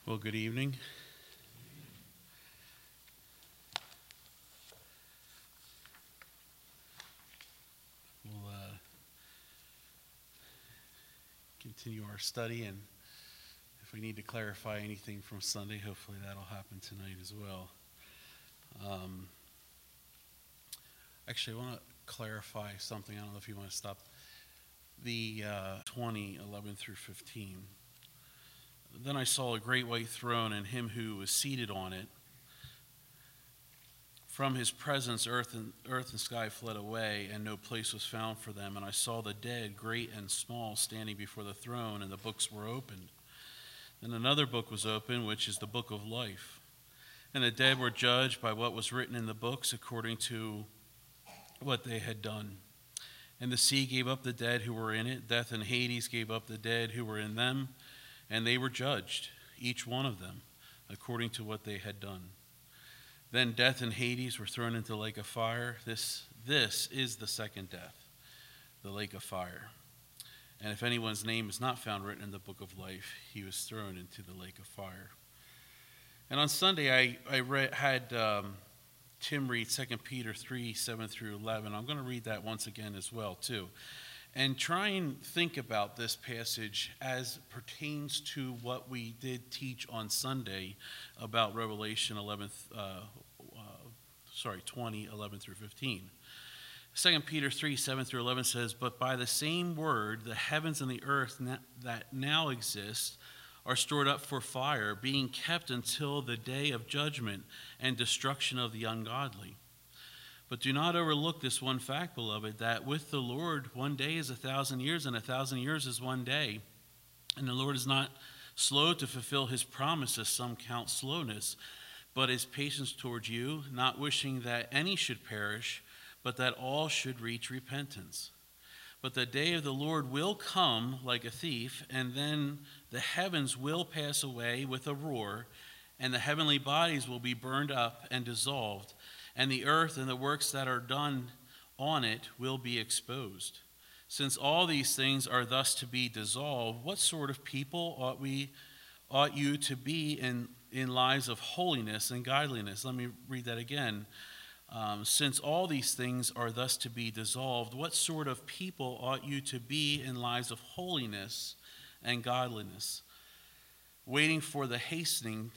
Well, good evening. We'll continue our study, and if we need to clarify anything from Sunday, hopefully that'll happen tonight as well. Actually, I want to clarify something. I don't know if you want to stop. The 20:11 through 15. Then I saw a great white throne and him who was seated on it. From his presence, earth and sky fled away, and no place was found for them. And I saw the dead, great and small, standing before the throne, and the books were opened. Then another book was opened, which is the book of life. And the dead were judged by what was written in the books according to what they had done. And the sea gave up the dead who were in it. Death and Hades gave up the dead who were in them. And they were judged, each one of them, according to what they had done. Then death and Hades were thrown into the lake of fire. This is the second death, the lake of fire. And if anyone's name is not found written in the book of life, he was thrown into the lake of fire. And on Sunday, I had Tim read 2 Peter 3, 7 through 11. I'm going to read that once again as well, too. And try and think about this passage as pertains to what we did teach on Sunday about Revelation 20, 11 through 15. 2 Peter 3, 7 through 11 says, "But by the same word, the heavens and the earth that now exist are stored up for fire, being kept until the day of judgment and destruction of the ungodly. But do not overlook this one fact, beloved, that with the Lord 1 day is 1,000 years, and 1,000 years is 1 day. And the Lord is not slow to fulfill his promises, some count slowness, but is patient towards you, not wishing that any should perish, but that all should reach repentance. But the day of the Lord will come like a thief, and then the heavens will pass away with a roar, and the heavenly bodies will be burned up and dissolved, and the earth and the works that are done on it will be exposed. Since all these things are thus to be dissolved, what sort of people ought you to be in lives of holiness and godliness?" Let me read that again. Since all these things are thus to be dissolved, what sort of people ought you to be in lives of holiness and godliness, waiting for the hastening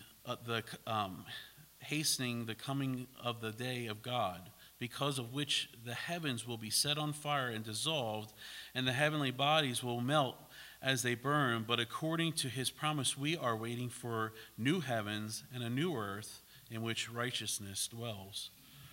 the coming of the day of God, because of which the heavens will be set on fire and dissolved, and the heavenly bodies will melt as they burn. But according to his promise, we are waiting for new heavens and a new earth in which righteousness dwells.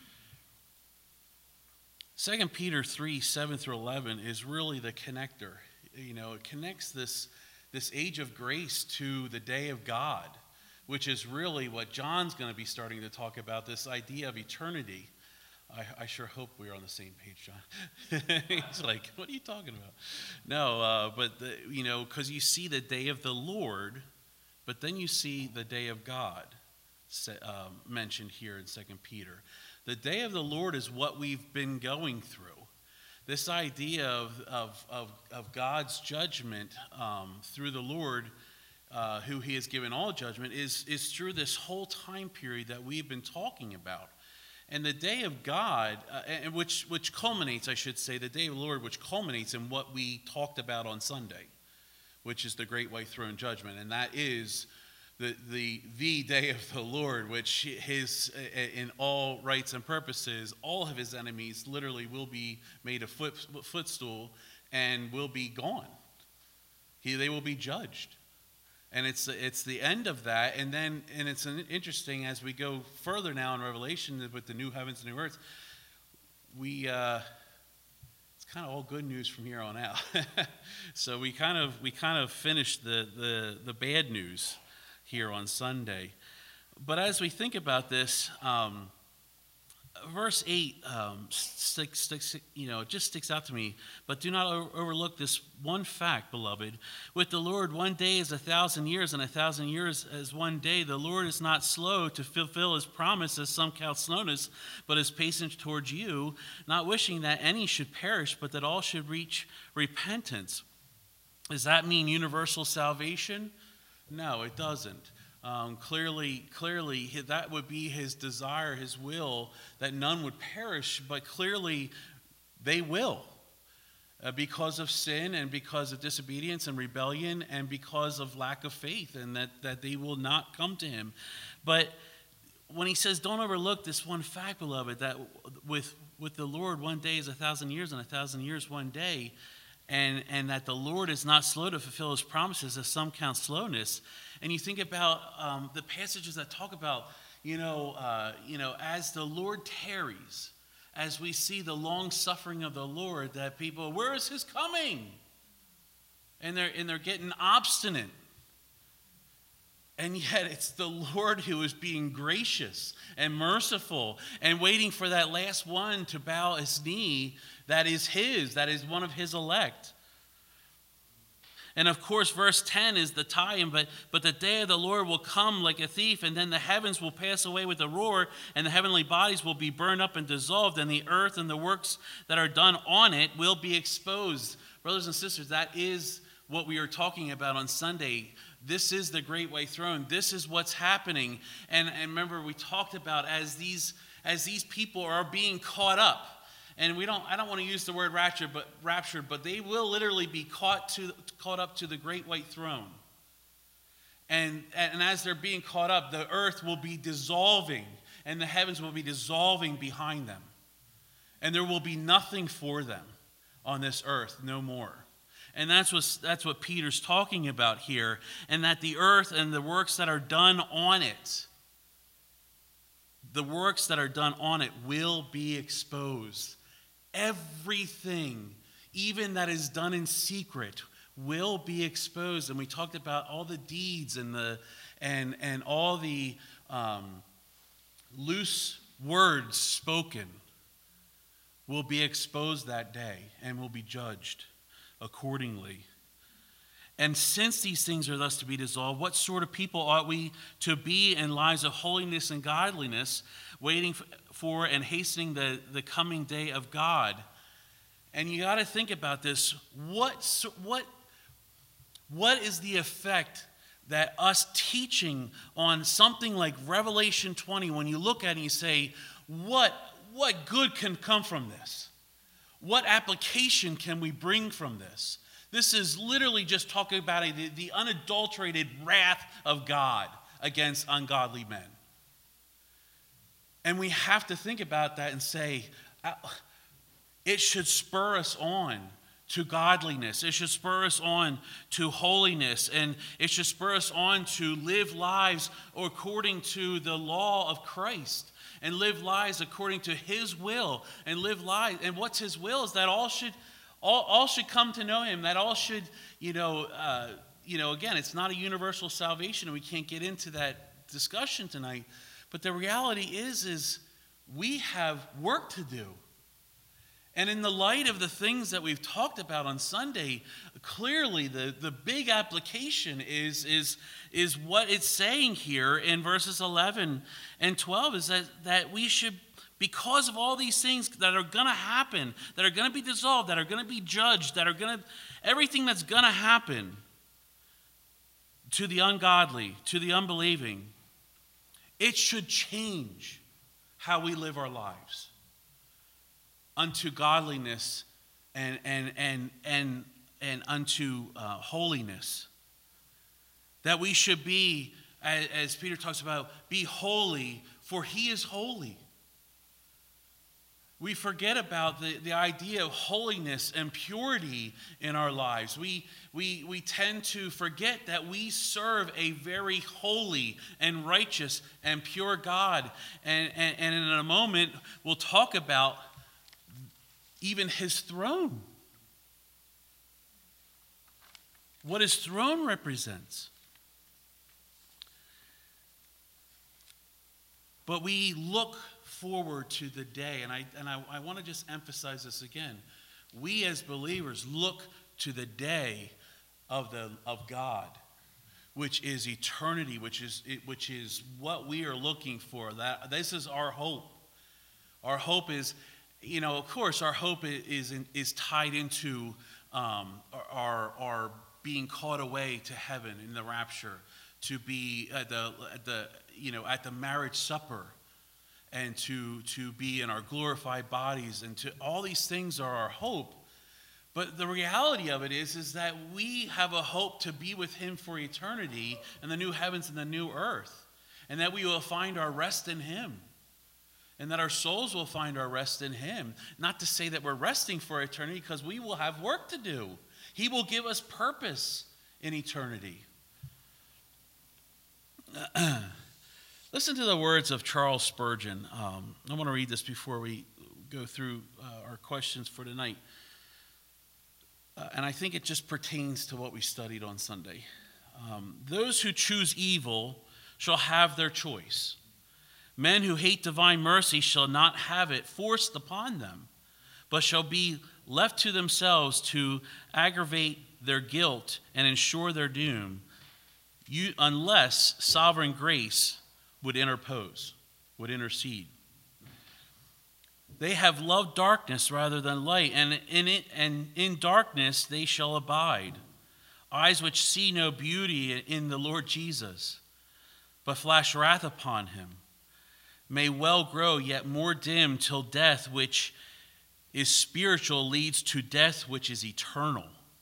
2 Peter 3, 7 through 11 is really the connector. It connects this age of grace to the day of God, which is really what John's going to be starting to talk about, this idea of eternity. I sure hope we're on the same page, John. He's like, what are you talking about? No, because you see the day of the Lord, but then you see the day of God mentioned here in 2 Peter. The day of the Lord is what we've been going through. This idea of God's judgment through the Lord, who he has given all judgment, is through this whole time period that we've been talking about. And the day of God, which culminates, I should say, the day of the Lord, which culminates in what we talked about on Sunday, which is the great white throne judgment. And that is the day of the Lord, which his, in all rights and purposes, all of his enemies literally will be made a footstool and will be gone. They will be judged. And it's the end of that. And it's interesting as we go further now in Revelation with the new heavens and new earth, it's kind of all good news from here on out. So we kind of finished the bad news here on Sunday. But as we think about this, verse 8 just sticks out to me. "But do not overlook this one fact, beloved. With the Lord 1 day is 1,000 years, and 1,000 years is 1 day. The Lord is not slow to fulfill his promise, as some count slowness, but is patient towards you, not wishing that any should perish, but that all should reach repentance." Does that mean universal salvation? No, it doesn't. Clearly, that would be his desire, his will, that none would perish, but clearly they will. Because of sin and because of disobedience and rebellion and because of lack of faith, and that they will not come to him. But when he says, don't overlook this one fact, beloved, that with the Lord 1 day is 1,000 years and 1,000 years 1 day, and that the Lord is not slow to fulfill his promises, as some count slowness. And you think about the passages that talk about, as the Lord tarries, as we see the long suffering of the Lord, that people, where is his coming? And they're getting obstinate. And yet it's the Lord who is being gracious and merciful and waiting for that last one to bow his knee that is one of his elect. And of course, verse 10 is the tie-in, but the day of the Lord will come like a thief, and then the heavens will pass away with a roar, and the heavenly bodies will be burned up and dissolved, and the earth and the works that are done on it will be exposed. Brothers and sisters, that is what we are talking about on Sunday. This is the great white throne. This is what's happening. And remember, we talked about as these people are being caught up. And I don't want to use the word rapture, but they will literally be caught up to the great white throne. And as they're being caught up, the earth will be dissolving, and the heavens will be dissolving behind them. And there will be nothing for them on this earth, no more. And that's what Peter's talking about here, and that the earth and the works that are done on it, will be exposed. Everything, even that is done in secret, will be exposed. And we talked about all the deeds and all the loose words spoken will be exposed that day and will be judged accordingly. And since these things are thus to be dissolved, what sort of people ought we to be in lives of holiness and godliness, waiting for and hastening the coming day of God? And you got to think about this. What is the effect that us teaching on something like Revelation 20, when you look at it and you say, what good can come from this? What application can we bring from this? This is literally just talking about the unadulterated wrath of God against ungodly men. And we have to think about that and say, it should spur us on to godliness. It should spur us on to holiness. And it should spur us on to live lives according to the law of Christ. And live lives according to his will. And live lives. And what's his will is that all should come to know him. That all should, again, it's not a universal salvation, and we can't get into that discussion tonight. But the reality is we have work to do. And in the light of the things that we've talked about on Sunday, clearly the big application is what it's saying here in verses 11 and 12, is that we should, because of all these things that are going to happen, that are going to be dissolved, that are going to be judged, everything that's going to happen to the ungodly, to the unbelieving, it should change how we live our lives unto godliness and unto holiness. That we should be, as Peter talks about, be holy, for he is holy. We forget about the idea of holiness and purity in our lives. We tend to forget that we serve a very holy and righteous and pure God. And in a moment, we'll talk about even his throne. What his throne represents. But we look forward to the day, and I want to just emphasize this again. We as believers look to the day of God, which is eternity, which is what we are looking for. That this is our hope. Our hope is, of course, our hope is tied into our being caught away to heaven in the rapture, to be at the marriage supper, and to be in our glorified bodies, and to all these things are our hope. But the reality of it is that we have a hope to be with him for eternity in the new heavens and the new earth, and that we will find our rest in him, and that our souls will find our rest in him. Not to say that we're resting for eternity, because we will have work to do. He will give us purpose in eternity. Listen to the words of Charles Spurgeon. I want to read this before we go through our questions for tonight. And I think it just pertains to what we studied on Sunday. Those who choose evil shall have their choice. Men who hate divine mercy shall not have it forced upon them, but shall be left to themselves to aggravate their guilt and ensure their doom, unless sovereign grace would intercede. They have loved darkness rather than light, and in darkness they shall abide. Eyes which see no beauty in the Lord Jesus, but flash wrath upon him, may well grow yet more dim till death which is spiritual leads to death which is eternal.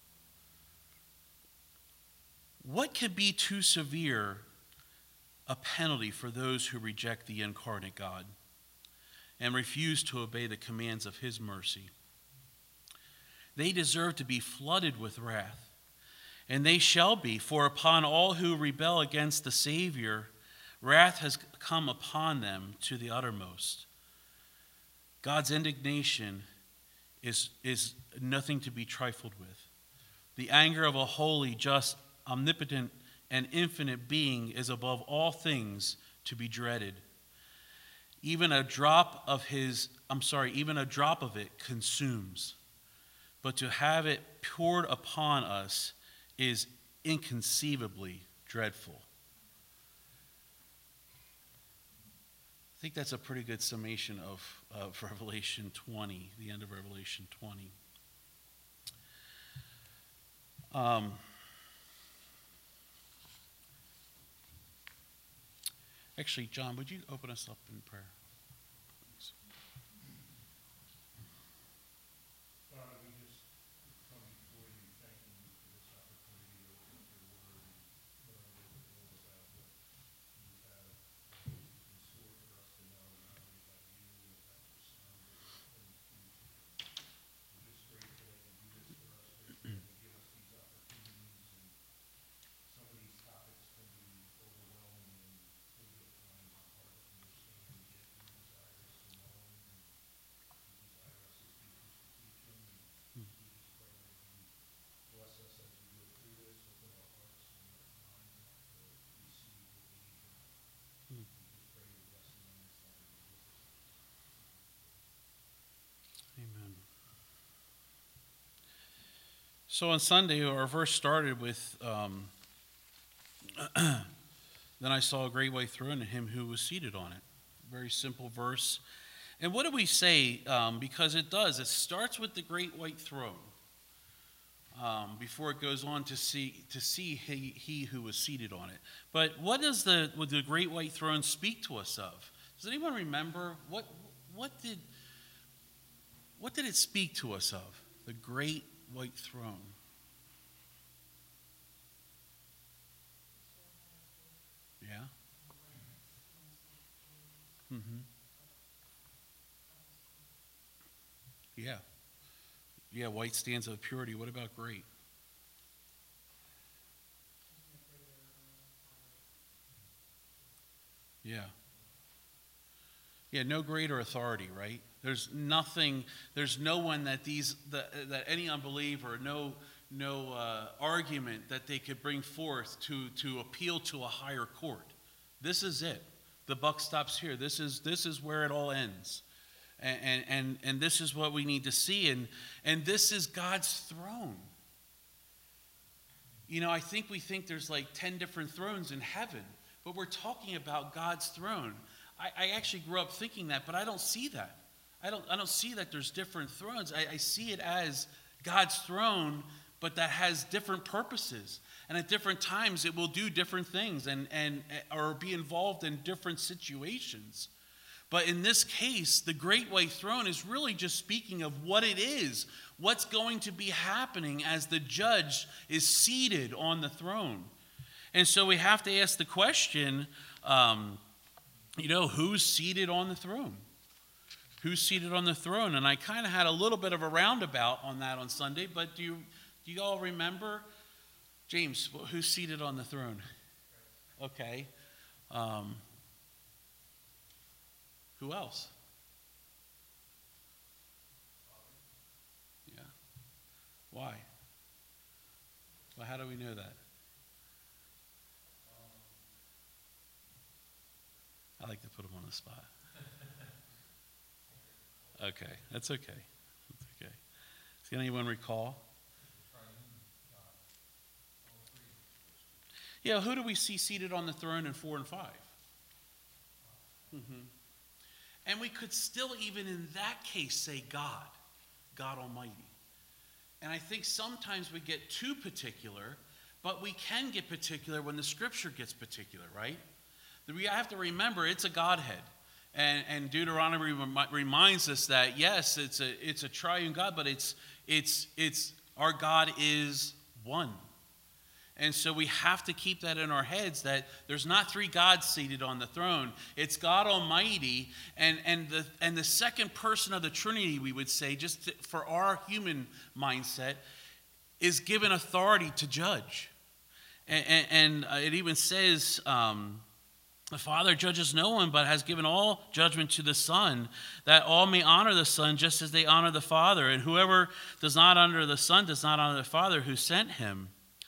What could be too severe a penalty for those who reject the incarnate God and refuse to obey the commands of his mercy? They deserve to be flooded with wrath, and they shall be, for upon all who rebel against the Savior, wrath has come upon them to the uttermost. God's indignation is nothing to be trifled with. The anger of a holy, just, omnipotent, and infinite being is above all things to be dreaded. Even a drop of it consumes. But to have it poured upon us is inconceivably dreadful. I think that's a pretty good summation of Revelation 20, the end of Revelation 20. Actually, John, would you open us up in prayer? Thanks. Father, we just come before you, thanking you for this opportunity to open up your word and learn a little bit more about what you have in store for us to know, not only about you and about your son, but in the future. We're just grateful that you do this for us, grateful that you give us these opportunities, and some of these topics can be overwhelming and maybe at times hard to understand, yet you desire us to know them, and you desire us as teachers to teach them, and we just pray that you bless us as we go through this, open our hearts and our minds up to receive what we need to know. We just pray your blessing on this time in Jesus' name. Amen. So on Sunday, our verse started with, then I saw a great white throne and him who was seated on it. Very simple verse. And what do we say? Because it starts with the great white throne before it goes on to see he who was seated on it. But what does the great white throne speak to us of? Does anyone remember what did it speak to us of? The great white throne. Yeah. Mm-hmm. Yeah. Yeah, white stands of purity. What about great? Yeah. Yeah, no greater authority, right? There's no one that any unbeliever, no argument that they could bring forth to appeal to a higher court. This is it. The buck stops here. This is where it all ends. And this is what we need to see. And this is God's throne. You know, I think we think there's like 10 different thrones in heaven, but we're talking about God's throne. I actually grew up thinking that, but I don't see that. I don't see that there's different thrones. I see it as God's throne, but that has different purposes. And at different times, it will do different things or be involved in different situations. But in this case, the great white throne is really just speaking of what it is, what's going to be happening as the judge is seated on the throne. And so we have to ask the question, who's seated on the throne? Who's seated on the throne? And I kind of had a little bit of a roundabout on that on Sunday, but do you all remember? James, who's seated on the throne? Okay. Who else? Yeah. Why? Well, how do we know that? I like to put him on the spot. Okay, that's okay. That's okay. Does anyone recall? Yeah, who do we see seated on the throne in 4 and 5? Mm-hmm. And we could still, even in that case, say God Almighty. And I think sometimes we get too particular, but we can get particular when the Scripture gets particular, right? We have to remember it's a Godhead. And Deuteronomy reminds us that, yes, it's a triune God, but it's our God is one. And so we have to keep that in our heads, that there's not 3 gods seated on the throne. It's God Almighty, and the second person of the Trinity, we would say, for our human mindset, is given authority to judge. And it even says, the Father judges no one, but has given all judgment to the Son, that all may honor the Son just as they honor the Father. And whoever does not honor the Son does not honor the Father who sent him.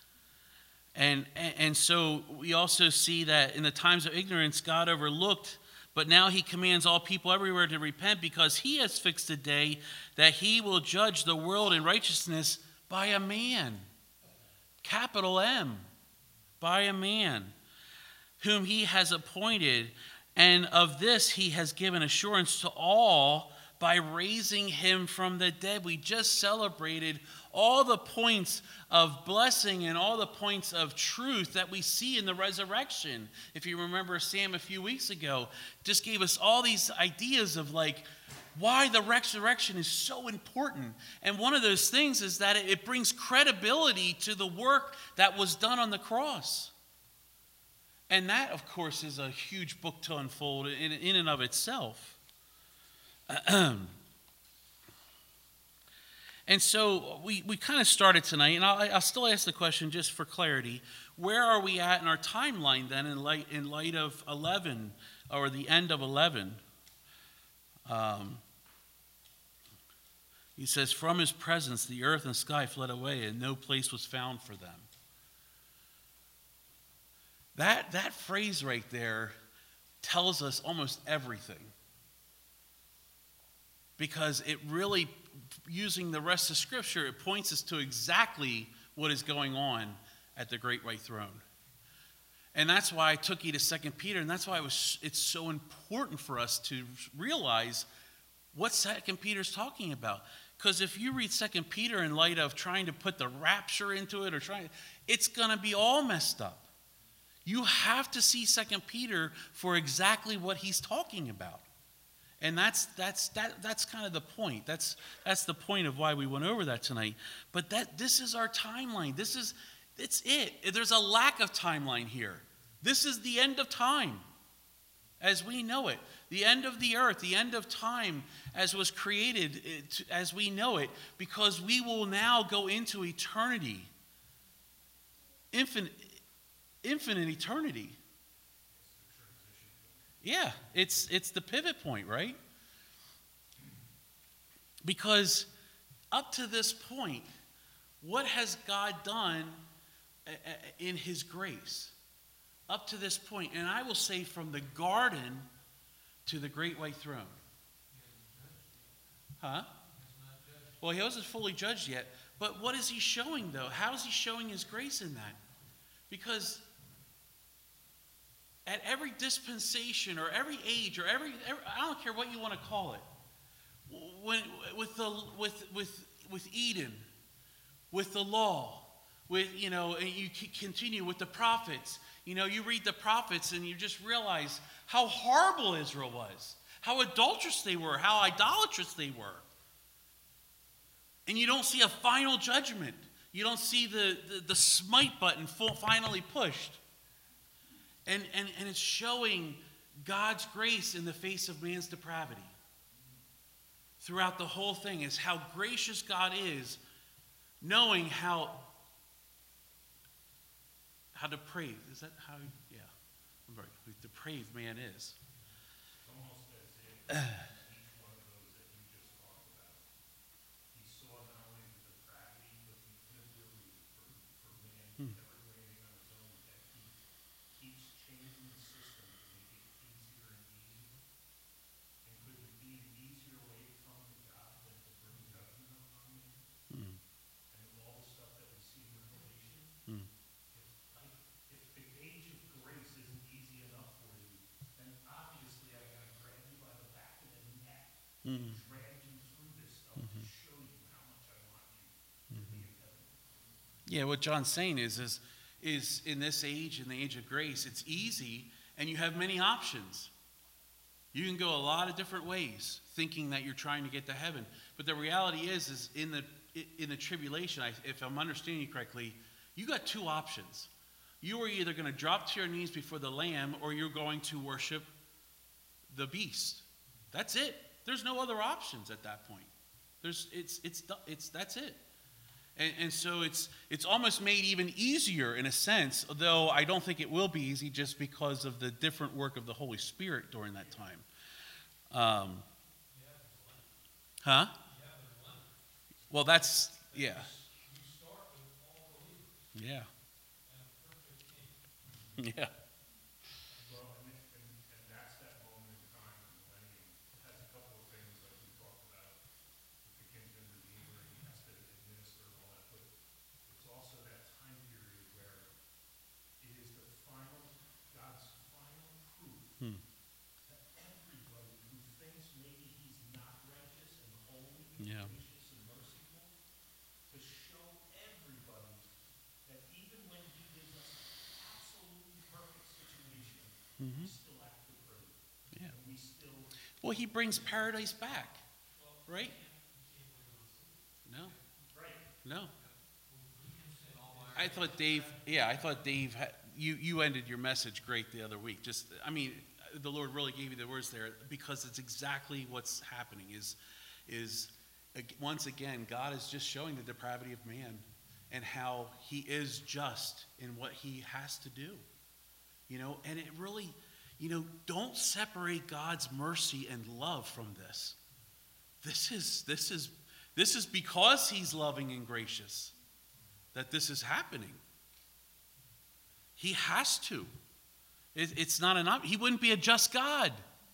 And so we also see that in the times of ignorance, God overlooked, but now he commands all people everywhere to repent, because he has fixed a day that he will judge the world in righteousness by a man, capital M, by a man, whom he has appointed. And of this he has given assurance to all by raising him from the dead. We just celebrated all the points of blessing and all the points of truth that we see in the resurrection. If you remember, Sam a few weeks ago just gave us all these ideas of why the resurrection is so important. And one of those things is that it brings credibility to the work that was done on the cross. And that, of course, is a huge book to unfold in and of itself. And so we kind of started tonight, and I'll still ask the question just for clarity. Where are we at in our timeline then in light of 11, or the end of 11? He says, from his presence the earth and sky fled away, and no place was found for them. That phrase right there tells us almost everything. Because it really, using the rest of Scripture, it points us to exactly what is going on at the great white throne. And that's why I took you to 2 Peter, and that's why it's so important for us to realize what 2 Peter's talking about. Because if you read 2 Peter in light of trying to put the rapture into it, it's going to be all messed up. You have to see 2 Peter for exactly what he's talking about. And that's kind of the point. That's the point of why we went over that tonight. But this is our timeline. It's it. There's a lack of timeline here. This is the end of time as we know it. The end of the earth, the end of time as was created as we know it, because we will now go into eternity. Infinite eternity. Yeah, it's the pivot point, right? Because up to this point, what has God done in his grace? Up to this point, and I will say from the garden to the great white throne. Huh? Well, he wasn't fully judged yet. But what is he showing, though? How is he showing his grace in that? Because at every dispensation or every age or every I don't care what you want to call it, with Eden, with the law, with, and you continue with the prophets. You read the prophets and you just realize how horrible Israel was, how adulterous they were, how idolatrous they were. And you don't see a final judgment. You don't see the smite button finally pushed. And it's showing God's grace in the face of man's depravity. Throughout the whole thing is how gracious God is, knowing how depraved. Is that how? Yeah. I'm very depraved man is. It's almost as if each one of those that you just talked about, he saw not only the depravity, but the inability for man to ever do anything on his own, that he keeps changing the system to make it easier and easier. And could it be an easier way to come to God than to bring judgment upon man? And all the stuff that we see in Revelation? If the age of grace isn't easy enough for you, then obviously I got to grab you by the back of the neck, drag you through this stuff to show you how much I want you to be in heaven. Yeah, what John's saying is in this age, in the age of grace, it's easy and you have many options. You can go a lot of different ways thinking that you're trying to get to heaven. But the reality is in the tribulation, if I'm understanding you correctly, you got two options. You are either going to drop to your knees before the Lamb or you're going to worship the beast. That's it. There's no other options at that point. That's it. And so it's almost made even easier in a sense, though I don't think it will be easy just because of the different work of the Holy Spirit during that time. Huh? Well, that's, yeah. Yeah. Yeah. Well, and that's that moment in time, the millennium. It has a couple of things like we talked about, the kinsman redeemer, and he has to administer and all that, but it's also that time period where it is God's final proof to everybody who thinks maybe he's not righteous and holy and Yeah. gracious and merciful, to show everybody that even when he gives us absolutely perfect situation, we still act depraved. Yeah. And we still. Well, he brings paradise back, right? No. Right. No. I thought Dave, you ended your message great the other week. The Lord really gave you the words there because it's exactly what's happening is once again, God is just showing the depravity of man and how he is just in what he has to do. And it really, don't separate God's mercy and love from this. This is because he's loving and gracious that this is happening. He has to. It's not enough. He wouldn't be a just God.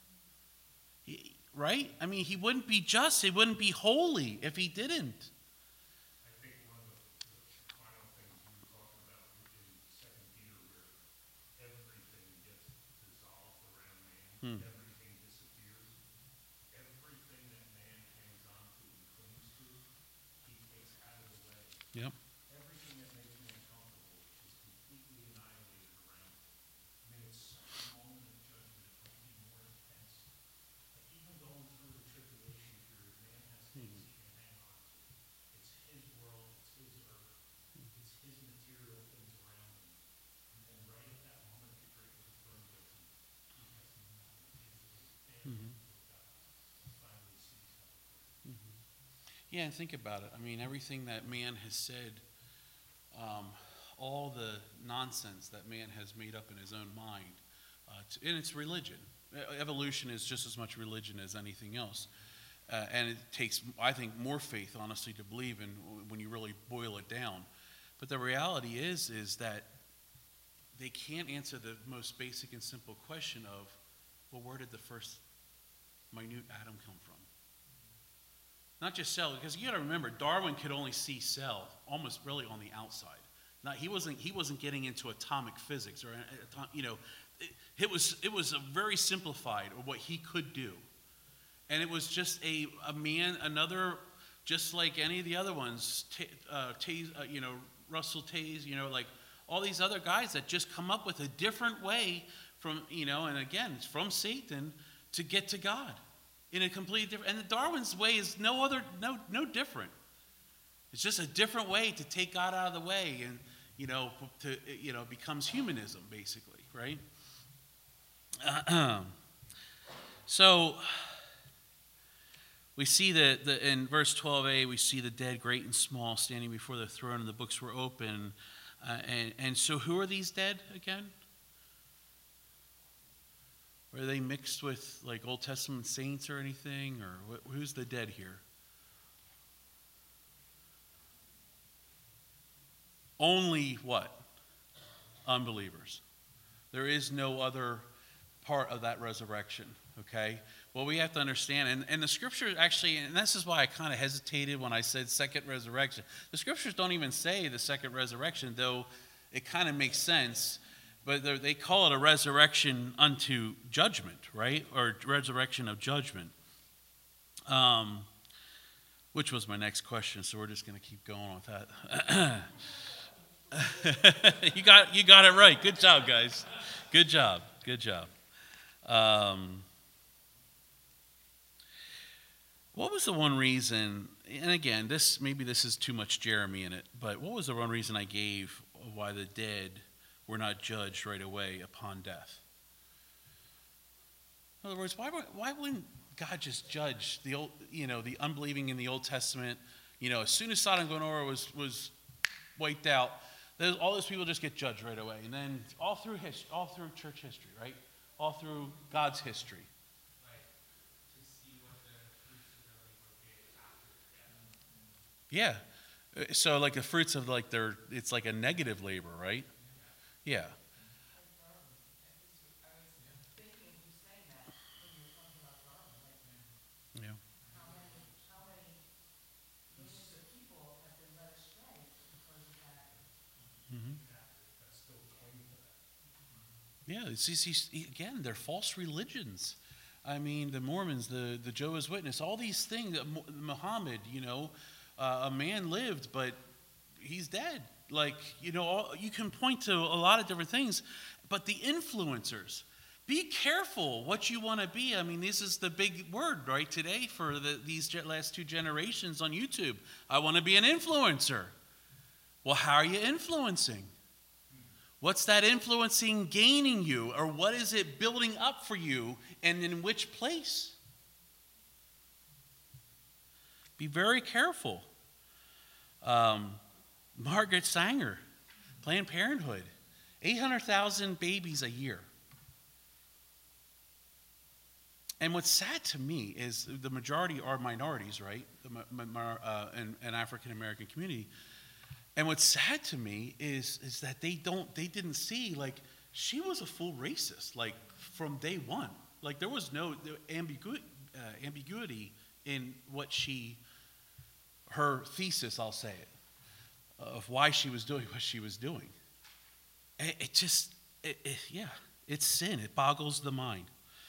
Right? I mean, he wouldn't be just. He wouldn't be holy if he didn't. I think one of the final things you were talking about in 2 Peter, where everything gets dissolved around man, everything disappears, everything that man hangs on to and clings to, he takes out of the way. Yep. Everything that makes man comfortable is completely annihilated around him. I mean, it's such a moment of judgment, it might be more intense. But even going through the tribulation period, man has things he can hang on to. It's his world, it's his earth, it's his material things around him. And then right at that moment, the great return judgment, he has nothing. He is a with God. And finally sees that. Yeah, and think about it. I mean, everything that man has said, all the nonsense that man has made up in his own mind, and it's religion. Evolution is just as much religion as anything else. And it takes, I think, more faith, honestly, to believe in when you really boil it down. But the reality is that they can't answer the most basic and simple question of, well, where did the first minute atom come from? Not just cell, because you got to remember, Darwin could only see cell almost really on the outside. He wasn't getting into atomic physics, or it was a very simplified of what he could do, and it was just another just like any of the other ones, Russell Taze, like all these other guys that just come up with a different way from, and again, it's from Satan to get to God in a completely different, and the Darwin's way is no different. It's just a different way to take God out of the way, and, becomes humanism, basically, right? So we see that in verse 12a, we see the dead, great and small, standing before the throne, and the books were open. And so who are these dead again? Are they mixed with like Old Testament saints or anything? Or who's the dead here? Only what? Unbelievers. There is no other part of that resurrection, okay? Well, we have to understand, and the scriptures actually, and this is why I kind of hesitated when I said second resurrection. The scriptures don't even say the second resurrection, though it kind of makes sense, but they call it a resurrection unto judgment, right? Or resurrection of judgment, which was my next question, so we're just going to keep going with that. You got it right. Good job, guys. Good job. What was the one reason, and again, maybe this is too much Jeremy in it, but what was the one reason I gave why the dead were not judged right away upon death? In other words, why wouldn't God just judge the unbelieving in the Old Testament? As soon as Sodom and Gomorrah was wiped out, all those people just get judged right away, and then all through church history, right? All through God's history. Yeah. So like the fruits of it's like a negative labor, right? Yeah. Yeah. How many millions of people have been led astray because of that? Mm-hmm. Yeah. See, again, they're false religions. I mean, the Mormons, the Jehovah's Witness, all these things. Muhammad, a man lived, but he's dead. You can point to a lot of different things, but the influencers, be careful what you want to be. I mean, this is the big word, right, today for these last two generations on YouTube. I want to be an influencer. Well, how are you influencing? What's that influencing gaining you, or what is it building up for you, and in which place? Be very careful. Margaret Sanger, Planned Parenthood, 800,000 babies a year. And what's sad to me is the majority are minorities, right? An African American community. And what's sad to me is that they didn't see, she was a full racist, from day one. There was no ambiguity in her thesis, I'll say it, of why she was doing what she was doing. It's sin. It boggles the mind.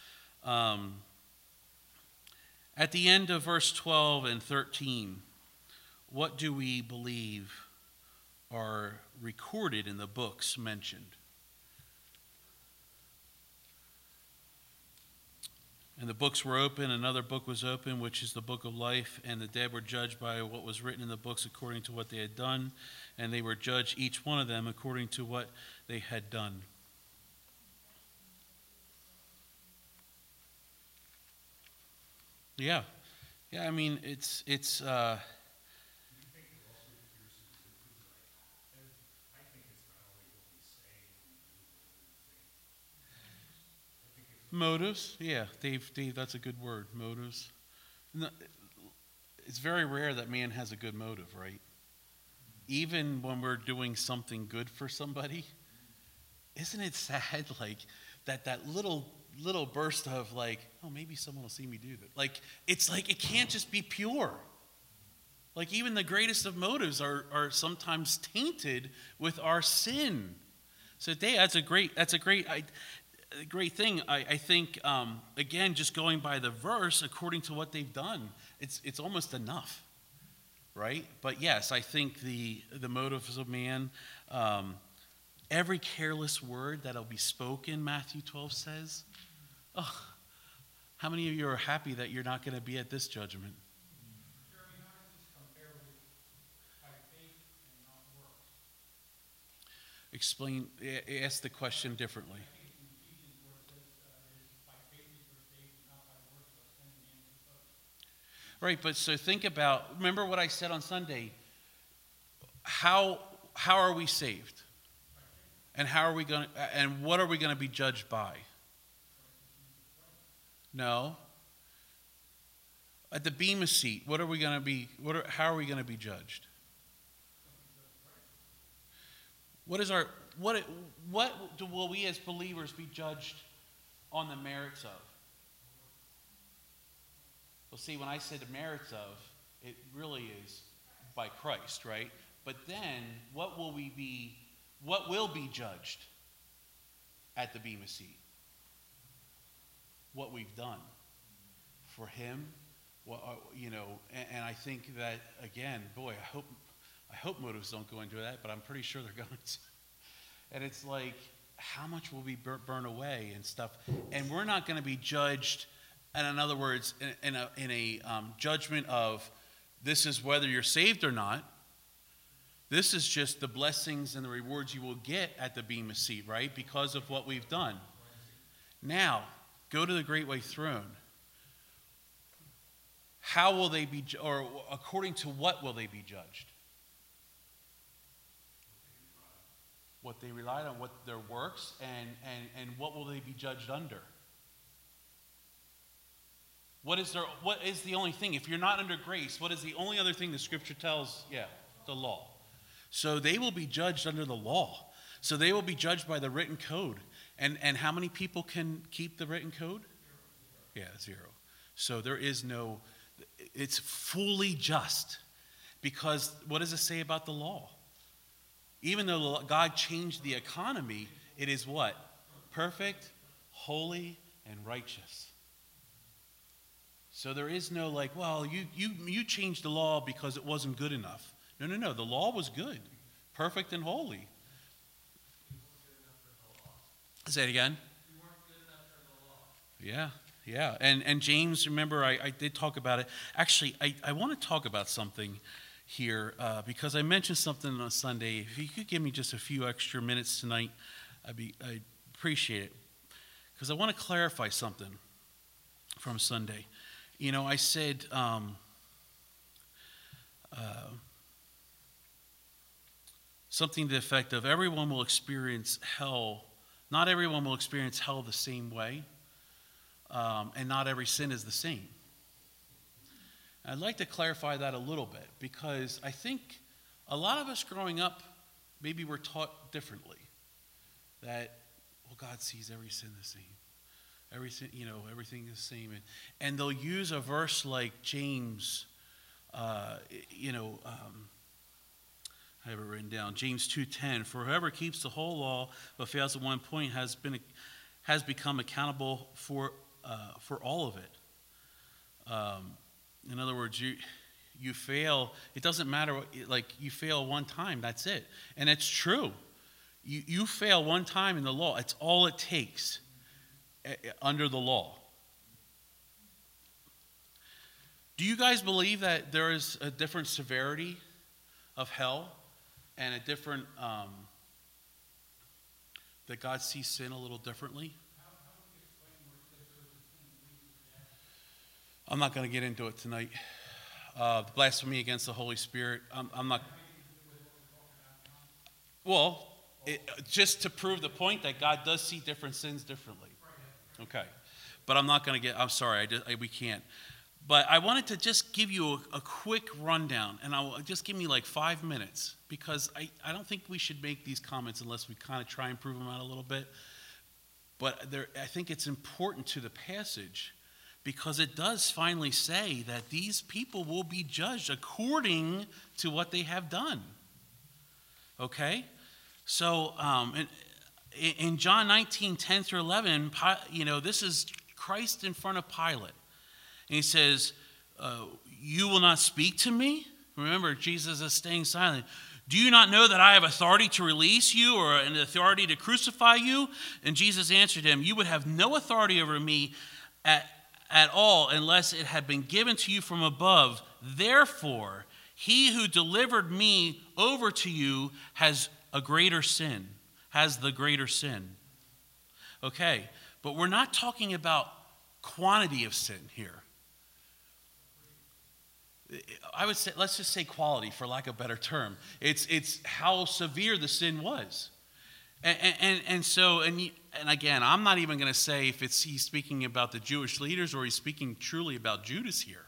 At the end of verse 12 and 13, what do we believe are recorded in the books mentioned? And the books were open, another book was open, which is the book of life, and the dead were judged by what was written in the books according to what they had done, and they were judged, each one of them, according to what they had done. Yeah, I mean, it's motives. Yeah, Dave, that's a good word, motives. No, it's very rare that man has a good motive, right? Even when we're doing something good for somebody, isn't it sad, that little burst of oh, maybe someone will see me do that. It can't just be pure. Even the greatest of motives are sometimes tainted with our sin. So that's a great thing. I think, again, just going by the verse, according to what they've done, it's almost enough. right? But yes, I think the motives of man, every careless word that'll be spoken, Matthew 12 says, oh, how many of you are happy that you're not going to be at this judgment? Jeremy, how does this compare with by faith and not works? Explain, ask the question differently. I think it's in Ephesians where it says it is by faith we are saved, not by works, lest any man should boast. Right, but so think about, remember what I said on Sunday, how are we saved? And how are we going to, and what are we going to be judged by? No. At the Bema seat, what are we going to be, how are we going to be judged? What will we as believers be judged on the merits of? Well, see, when I say the merits of, it really is by Christ, right? But then, what will be judged at the Bema seat? What we've done for Him, and I think that, again, boy, I hope motives don't go into that, but I'm pretty sure they're going to. And it's like, how much will we burn away and stuff? And we're not going to be judged, and in other words, in a judgment of this is whether you're saved or not. This is just the blessings and the rewards you will get at the Bema seat, right? Because of what we've done. Now, go to the Great White Throne. How will they be, or according to what will they be judged? What they relied on, what their works, and what will they be judged under? What is the only thing? If you're not under grace, what is the only other thing the Scripture tells? Yeah, the law. So they will be judged under the law. So they will be judged by the written code. And how many people can keep the written code? Yeah, 0. So there is no, it's fully just. Because what does it say about the law? Even though God changed the economy, it is what? Perfect, holy, and righteous. So there is no like, well, you changed the law because it wasn't good enough. No. The law was good, perfect, and holy. Say it again. You weren't good enough for the law. Yeah. And James, remember, I did talk about it. Actually, I want to talk about something here because I mentioned something on Sunday. If you could give me just a few extra minutes tonight, I'd appreciate it. Because I want to clarify something from Sunday. You know, I said something to the effect of everyone will experience hell. Not everyone will experience hell the same way, and not every sin is the same. I'd like to clarify that a little bit because I think a lot of us growing up, maybe we're taught differently. That, well, God sees every sin the same. Everything is the same. And they'll use a verse like James, I have it written down, James 2:10, for whoever keeps the whole law but fails at one point has become accountable for all of it. In other words, you fail. It doesn't matter. You fail one time. That's it. And it's true. You fail one time in the law. It's all it takes under the law. Do you guys believe that there is a different severity of hell and a different that God sees sin a little differently? I'm not going to get into it tonight. The blasphemy against the Holy Spirit. I'm not. Well, just to prove the point that God does see different sins differently. Okay, but I'm not going to get. I'm sorry, we can't. But I wanted to just give you a quick rundown, and I'll just give me like 5 minutes because I don't think we should make these comments unless we kind of try and prove them out a little bit. But I think it's important to the passage. Because it does finally say that these people will be judged according to what they have done. Okay? So in John 19:10 through 11, this is Christ in front of Pilate. And he says, you will not speak to me? Remember, Jesus is staying silent. Do you not know that I have authority to release you or an authority to crucify you? And Jesus answered him, you would have no authority over me at all unless it had been given to you from above. Therefore, he who delivered me over to you has the greater sin. Okay, but we're not talking about quantity of sin here. I would say, let's just say quality, for lack of a better term. It's how severe the sin was. And again, I'm not even going to say if he's speaking about the Jewish leaders or he's speaking truly about Judas here.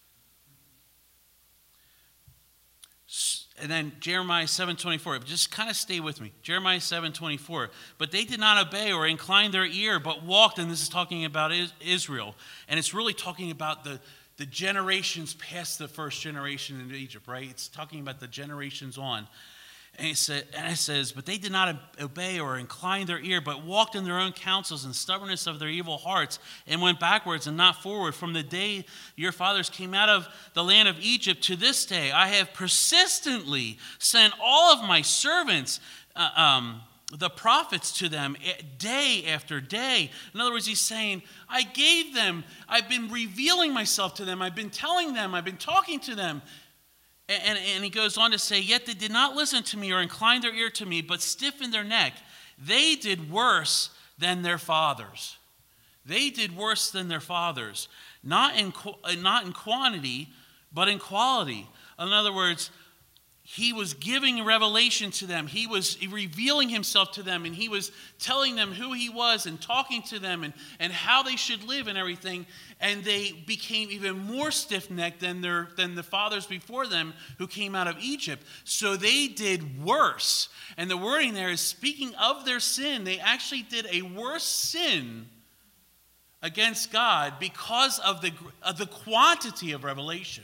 And then Jeremiah 7:24, just kind of stay with me. Jeremiah 7:24, but they did not obey or incline their ear, but walked, and this is talking about Israel. And it's really talking about the generations past the first generation in Egypt, right? It's talking about the generations on. And it says, but they did not obey or incline their ear, but walked in their own counsels and stubbornness of their evil hearts, and went backwards and not forward. From the day your fathers came out of the land of Egypt to this day, I have persistently sent all of my servants, the prophets, to them day after day. In other words, he's saying, I gave them, I've been revealing myself to them, I've been telling them, I've been talking to them. And he goes on to say, yet they did not listen to me or incline their ear to me, but stiffened their neck. They did worse than their fathers. They did worse than their fathers, not in quantity, but in quality. In other words, he was giving revelation to them. He was revealing himself to them, and he was telling them who he was and talking to them and how they should live and everything. And they became even more stiff-necked than the fathers before them who came out of Egypt. So they did worse. And the wording there is speaking of their sin. They actually did a worse sin against God because of the quantity of revelation.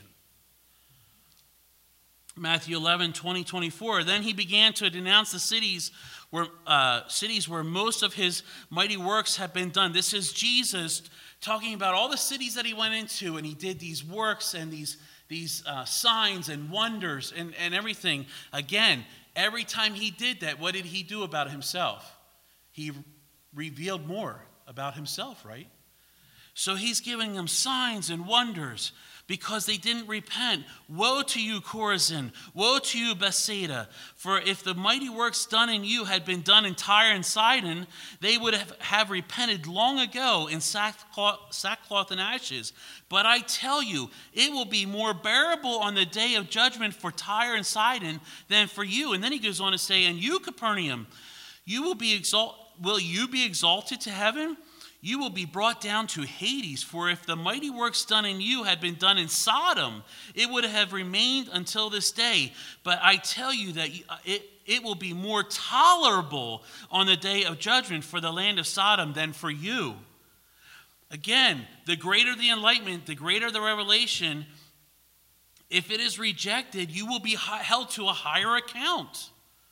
Matthew 11:20-24. Then he began to denounce the cities where most of his mighty works have been done. This is Jesus talking about all the cities that he went into, and he did these works and these signs and wonders and everything. Again, every time he did that, what did he do about himself? He revealed more about himself, right? So he's giving them signs and wonders because they didn't repent. Woe to you, Chorazin! Woe to you, Bethsaida! For if the mighty works done in you had been done in Tyre and Sidon, they would have repented long ago in sackcloth and ashes. But I tell you, it will be more bearable on the day of judgment for Tyre and Sidon than for you. And then he goes on to say, and you, Capernaum, will you be exalted to heaven? You will be brought down to Hades, for if the mighty works done in you had been done in Sodom, it would have remained until this day. But I tell you that it will be more tolerable on the day of judgment for the land of Sodom than for you. Again, the greater the enlightenment, the greater the revelation, if it is rejected, you will be held to a higher account.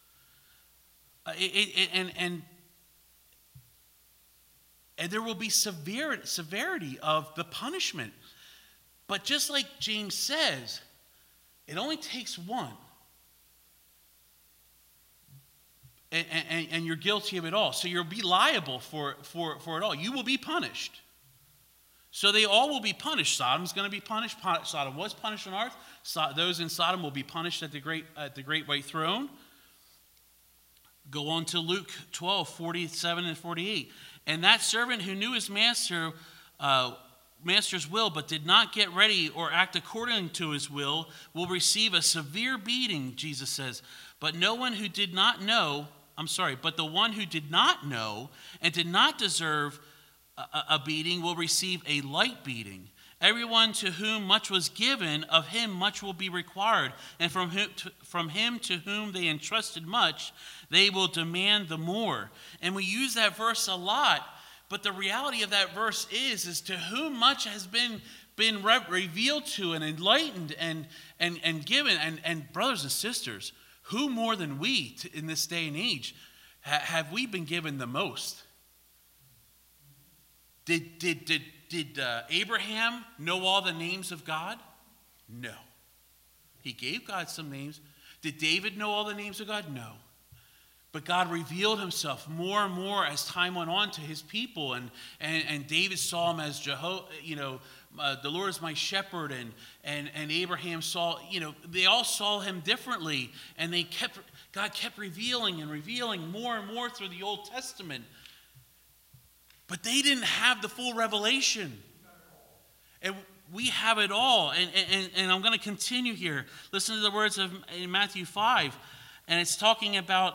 And there will be severity of the punishment. But just like James says, it only takes one. And you're guilty of it all. So you'll be liable for it all. You will be punished. So they all will be punished. Sodom's going to be punished. Sodom was punished on earth. Those in Sodom will be punished at the great white throne. Go on to Luke 12:47 and 48. And that servant who knew his master's will, but did not get ready or act according to his will receive a severe beating, Jesus says. But the one who did not know and did not deserve a beating will receive a light beating. Everyone to whom much was given, of him much will be required. And from him to whom they entrusted much, they will demand the more. And we use that verse a lot, but the reality of that verse is to whom much has been revealed to and enlightened and given. And brothers and sisters, who more than we in this day and age have we been given the most? Did Abraham know all the names of God? No. He gave God some names. Did David know all the names of God? No. But God revealed himself more and more as time went on to his people. And David saw him as the Lord is my shepherd. And Abraham saw, they all saw him differently. And God kept revealing and revealing more and more through the Old Testament. But they didn't have the full revelation. And we have it all. And I'm going to continue here. Listen to the words in Matthew 5. And it's talking about,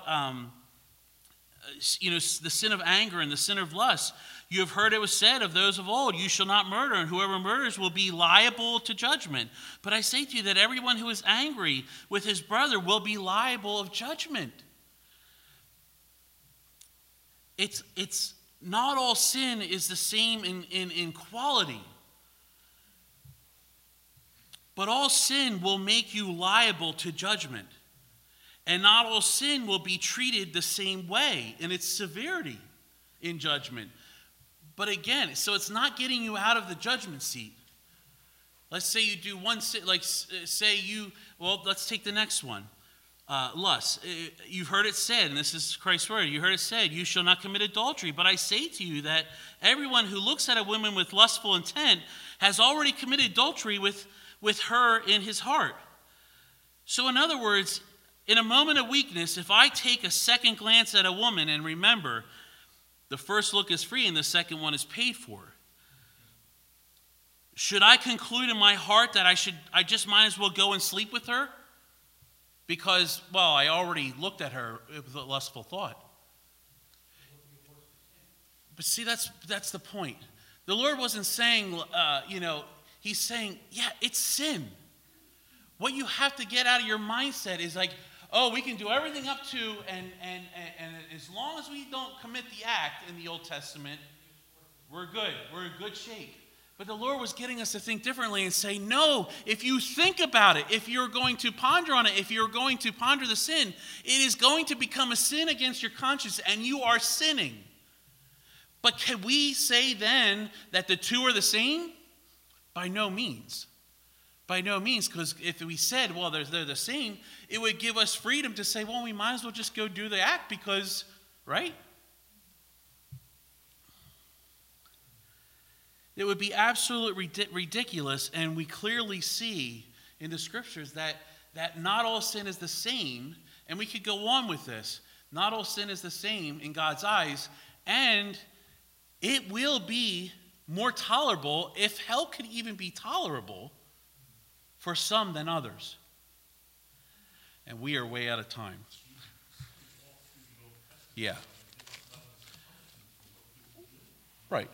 the sin of anger and the sin of lust. You have heard it was said of those of old, you shall not murder, and whoever murders will be liable to judgment. But I say to you that everyone who is angry with his brother will be liable of judgment. It's not all sin is the same in quality. But all sin will make you liable to judgment. And not all sin will be treated the same way in its severity in judgment. But again, so it's not getting you out of the judgment seat. Let's say you do one sin, let's take the next one. Lust. You've heard it said, and this is Christ's word, you heard it said, you shall not commit adultery. But I say to you that everyone who looks at a woman with lustful intent has already committed adultery with her in his heart. So in other words, in a moment of weakness, if I take a second glance at a woman and remember, the first look is free and the second one is paid for, should I conclude in my heart that I just might as well go and sleep with her? Because, I already looked at her with a lustful thought. But see, that's the point. The Lord wasn't saying, He's saying, yeah, it's sin. What you have to get out of your mindset is like, we can do everything up to, and as long as we don't commit the act in the Old Testament, we're good. We're in good shape. But the Lord was getting us to think differently and say, no, if you think about it, if you're going to ponder on it, if you're going to ponder the sin, it is going to become a sin against your conscience, and you are sinning. But can we say then that the two are the same? By no means. By no means, because if we said, they're the same, it would give us freedom to say, we might as well just go do the act because, right? It would be absolutely ridiculous, and we clearly see in the scriptures that not all sin is the same, and we could go on with this. Not all sin is the same in God's eyes, and it will be more tolerable, if hell could even be tolerable, for some than others. And we are way out of time. Yeah. Right.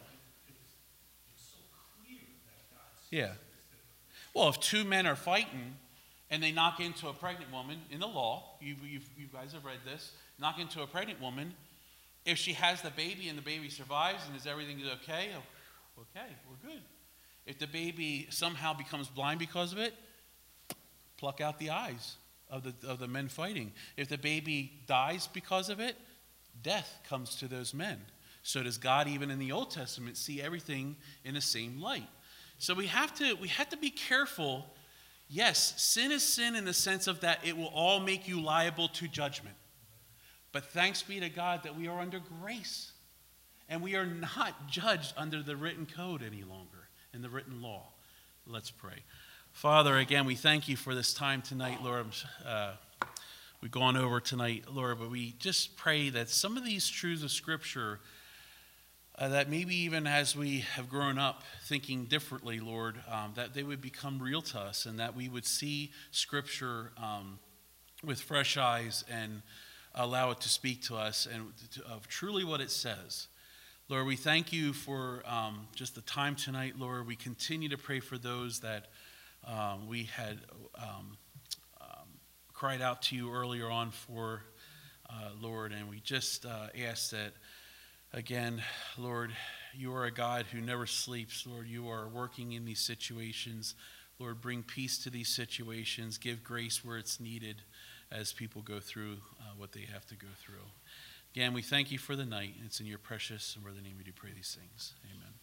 Yeah. Well, if two men are fighting and they knock into a pregnant woman, in the law, you guys have read this, knock into a pregnant woman, if she has the baby and the baby survives and is everything okay, we're good. If the baby somehow becomes blind because of it, pluck out the eyes of the men fighting. If the baby dies because of it, death comes to those men. So does God, even in the Old Testament, see everything in the same light. So we have to be careful. Yes, sin is sin in the sense of that it will all make you liable to judgment. But thanks be to God that we are under grace. And we are not judged under the written code any longer, in the written law. Let's pray. Father, again, we thank you for this time tonight, Lord. We've gone over tonight, Lord, but we just pray that some of these truths of Scripture, that maybe even as we have grown up thinking differently, Lord, that they would become real to us and that we would see Scripture with fresh eyes and allow it to speak to us and of truly what it says. Lord, we thank you for just the time tonight, Lord. We continue to pray for those that we had cried out to you earlier on for, Lord, and we just ask that, again, Lord, you are a God who never sleeps. Lord, you are working in these situations. Lord, bring peace to these situations. Give grace where it's needed as people go through what they have to go through. Again, we thank you for the night. It's in your precious and worthy name we do pray these things. Amen.